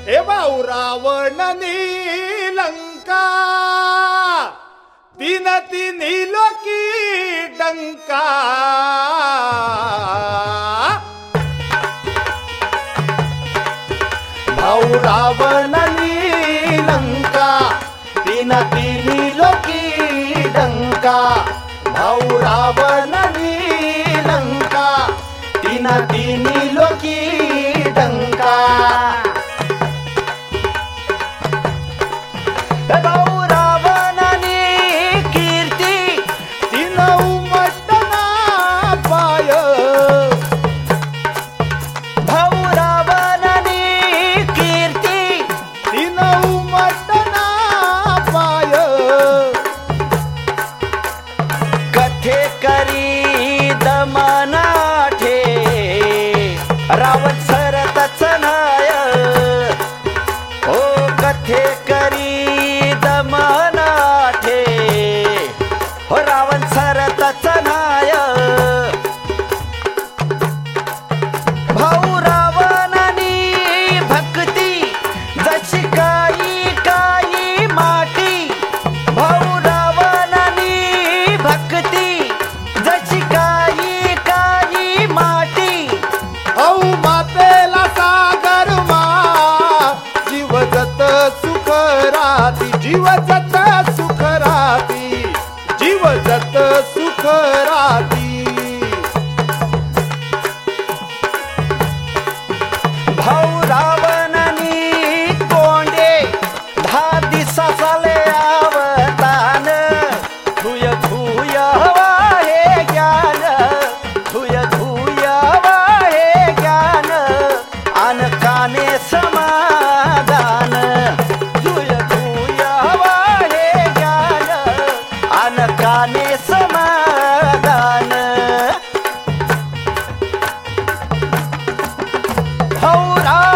हे भाऊ रावणनी लंका तीन लोकी डंका भाऊ रावणनी लंका तीन लोकी डंका भाऊ रावणनी लंका तीन लोकी डंका भाऊ रावणनी कीर्ती तीन उमटना पाय भाऊ रावणनी कीर्ती तीन उमटना पाय कथे करी दमनाठे रावण सरतच नाय ओ कथे करी दमनाठे हो रावण सरतच नाय भाऊ रावणनी भक्ती जशी काही माटी भाऊ रावणनी भक्ती जशी काही माटी भाऊ मातेला सागर मा जीव जत सुख राती जीव जत सुख राती जीव जत सुख राती भाऊ रावणनी तोंडे 10 दिवसाले आवतान धुय धुय वाहे ज्ञान धुय धुय वाहे ज्ञान आन काने समाधान धुय धुय वाहे ज्ञान आन काने समाधान भाऊ